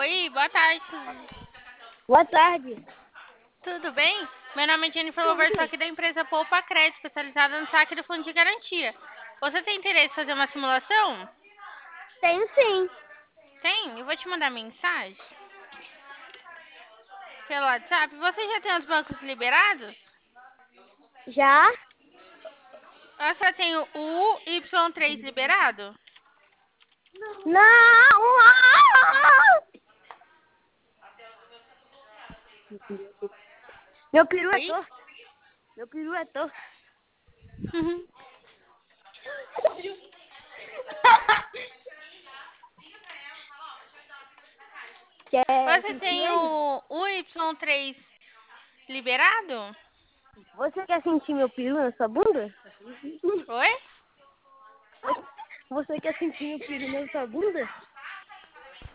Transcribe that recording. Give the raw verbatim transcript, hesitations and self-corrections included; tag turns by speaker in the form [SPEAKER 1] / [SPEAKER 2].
[SPEAKER 1] Oi, boa tarde.
[SPEAKER 2] Boa tarde.
[SPEAKER 1] Tudo bem? Meu nome é Jennifer Lover, sou
[SPEAKER 2] Tudo?
[SPEAKER 1] aqui da empresa Poupa Crédito, especializada no saque do fundo de garantia. Você tem interesse em fazer uma simulação?
[SPEAKER 2] Tenho sim.
[SPEAKER 1] Tem? Eu vou te mandar mensagem pelo WhatsApp. Você já tem os bancos liberados?
[SPEAKER 2] Já?
[SPEAKER 1] Você tem o U Y três liberado?
[SPEAKER 2] Não! Ah! Meu peru é
[SPEAKER 1] Oi?
[SPEAKER 2] torto. Meu peru é torto.
[SPEAKER 1] Uhum.
[SPEAKER 2] Quer
[SPEAKER 1] Você
[SPEAKER 2] sentir
[SPEAKER 1] tem
[SPEAKER 2] ele?
[SPEAKER 1] o U Y três liberado?
[SPEAKER 2] Você quer sentir meu peru na sua bunda?
[SPEAKER 1] Oi?
[SPEAKER 2] Você quer sentir meu peru na sua bunda?